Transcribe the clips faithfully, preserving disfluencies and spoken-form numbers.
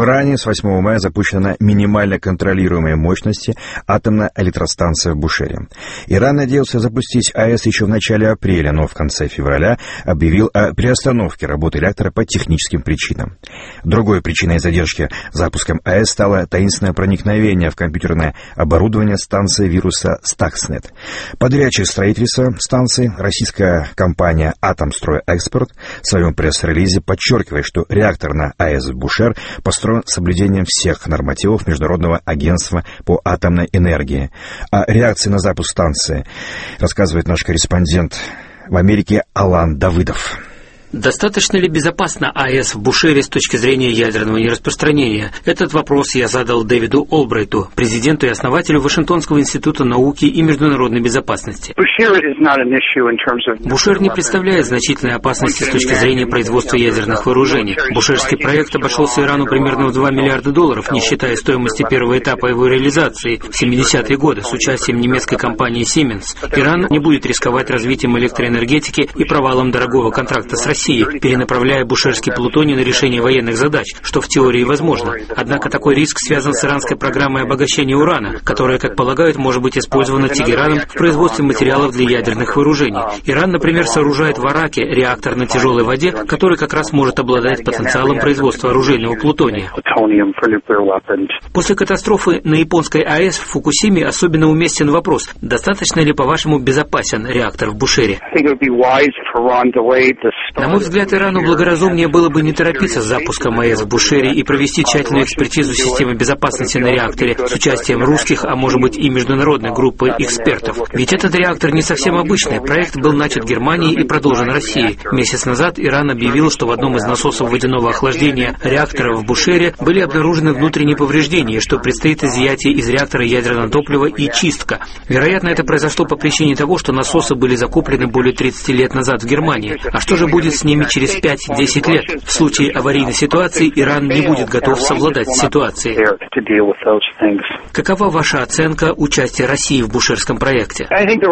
Иране с восьмого мая запущена минимально контролируемой мощности атомная электростанция в Бушере. Иран надеялся запустить АЭС еще в начале апреля, но в конце февраля объявил о приостановке работы реактора по техническим причинам. Другой причиной задержки запуском АЭС стало таинственное проникновение в компьютерное оборудование станции вируса Stuxnet. Подрядчик строительства станции, российская компания «Атомстройэкспорт», в своем пресс-релизе подчеркивает, что реактор на АЭС Бушер построен с соблюдением всех нормативов Международного агентства по атомной энергии. О реакции на запуск станции рассказывает наш корреспондент в Америке Алан Давыдов. Достаточно ли безопасно АЭС в Бушере с точки зрения ядерного нераспространения? Этот вопрос я задал Дэвиду Олбрайту, президенту и основателю Вашингтонского института науки и международной безопасности. Бушер не представляет значительной опасности с точки зрения производства ядерных вооружений. Бушерский проект обошелся Ирану примерно в два миллиарда долларов, не считая стоимости первого этапа его реализации в семидесятые годы с участием немецкой компании Siemens. Иран не будет рисковать развитием электроэнергетики и провалом дорогого контракта с Россией, перенаправляя бушерский плутоний на решение военных задач, что в теории возможно. Однако такой риск связан с иранской программой обогащения урана, которая, как полагают, может быть использована Тегераном в производстве материалов для ядерных вооружений. Иран, например, сооружает в Араке реактор на тяжелой воде, который как раз может обладать потенциалом производства оружейного плутония. После катастрофы на японской АЭС в Фукусиме особенно уместен вопрос, достаточно ли, по-вашему, безопасен реактор в Бушере? На мой взгляд, Ирану благоразумнее было бы не торопиться с запуском АЭС в Бушере и провести тщательную экспертизу системы безопасности на реакторе с участием русских, а может быть и международной группы экспертов. Ведь этот реактор не совсем обычный. Проект был начат Германией и продолжен Россией. Месяц назад Иран объявил, что в одном из насосов водяного охлаждения реактора в Бушере были обнаружены внутренние повреждения, что предстоит изъятие из реактора ядерного топлива и чистка. Вероятно, это произошло по причине того, что насосы были закуплены более тридцати лет назад в Германии. А что же будет с ними через пять-десять лет? В случае аварийной ситуации Иран не будет готов совладать с ситуацией. Какова ваша оценка участия России в бушерском проекте?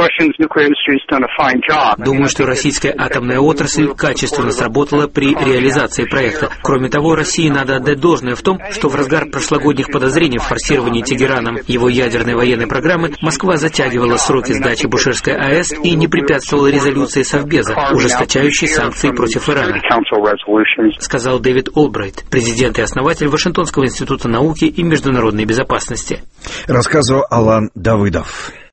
Думаю, что российская атомная отрасль качественно сработала при реализации проекта. Кроме того, России надо отдать должное в том, что в разгар прошлогодних подозрений в форсировании Тегераном его ядерной военной программы Москва затягивала сроки сдачи Бушерской АЭС и не препятствовала резолюции Совбеза, ужесточающей санкции против Ирана, сказал Дэвид Олбрайт, президент и основатель Вашингтонского института науки и международной безопасности. Рассказывал Алан Давыдов.